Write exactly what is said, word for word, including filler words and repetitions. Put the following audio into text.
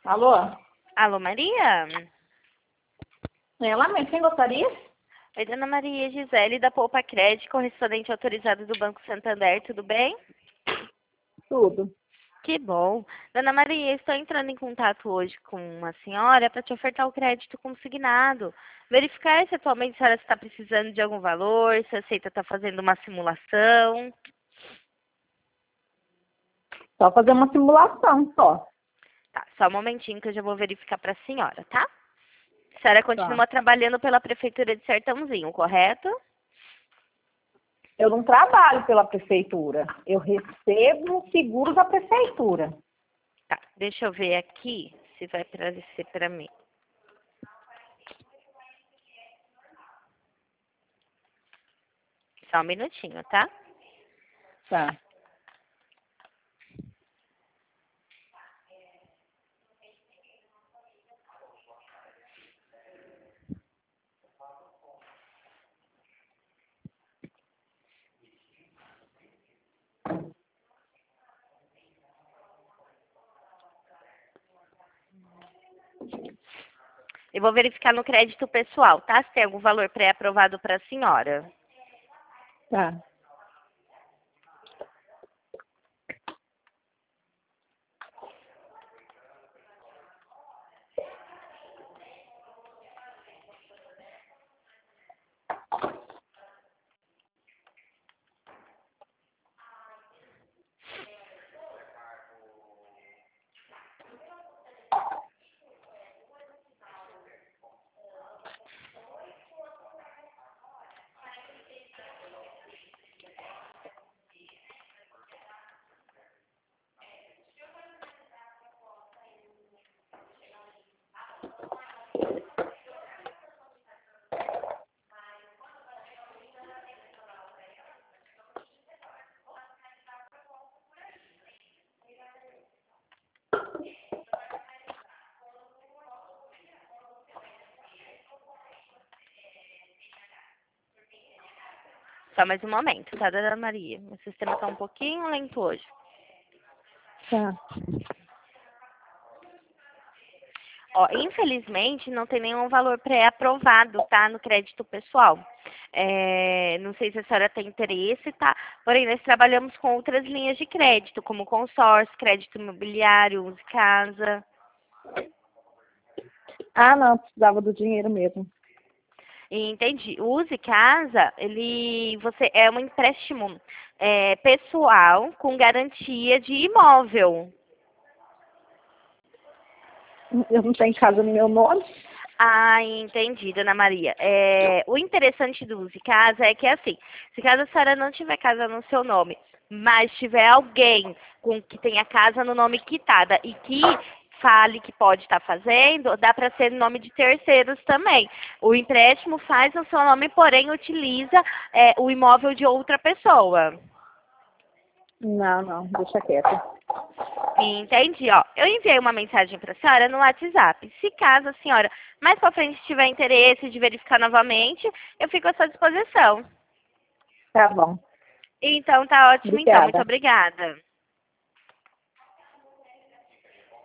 Alô? Alô, Maria? Ela mesmo, quem gostaria? Oi, dona Maria Gisele, da Poupa Crédito, correspondente autorizado do Banco Santander, tudo bem? Tudo. Que bom. Dona Maria, estou entrando em contato hoje com a senhora para te ofertar o crédito consignado. Verificar se atualmente a senhora está precisando de algum valor, se aceita estar fazendo uma simulação. Só fazer uma simulação, só. Tá, só um momentinho que eu já vou verificar para a senhora, tá? A senhora Tá. continua trabalhando pela Prefeitura de Sertãozinho, correto? Eu não trabalho pela prefeitura. Eu recebo seguro da prefeitura. Tá, deixa eu ver aqui se vai aparecer para mim. Só um minutinho, tá? Tá. Eu vou verificar no crédito pessoal, tá? Se tem algum valor pré-aprovado para a senhora. Tá. Só mais um momento, tá, dona Maria? O sistema tá um pouquinho lento hoje. Tá. Ó, infelizmente, não tem nenhum valor pré-aprovado, tá? No crédito pessoal. É, não sei se a senhora tem interesse, tá? Porém, nós trabalhamos com outras linhas de crédito, como consórcio, crédito imobiliário, Use Casa. Ah, não. Precisava do dinheiro mesmo. Entendi. O Use Casa, ele, você é um empréstimo é, pessoal com garantia de imóvel. Eu não tenho casa no meu nome. Ah, entendi, dona Maria. É, o interessante do Use Casa é que, assim, se caso a senhora não tiver casa no seu nome, mas tiver alguém com que tenha casa no nome quitada e que fale que pode estar fazendo, dá para ser no nome de terceiros também. O empréstimo faz no seu nome, porém utiliza é, o imóvel de outra pessoa. Não, não. Deixa quieto. Entendi, ó. Eu enviei uma mensagem para a senhora no WhatsApp. Se caso a senhora mais para frente tiver interesse de verificar novamente, eu fico à sua disposição. Tá bom. Então tá ótimo, então. Muito Obrigada. obrigada.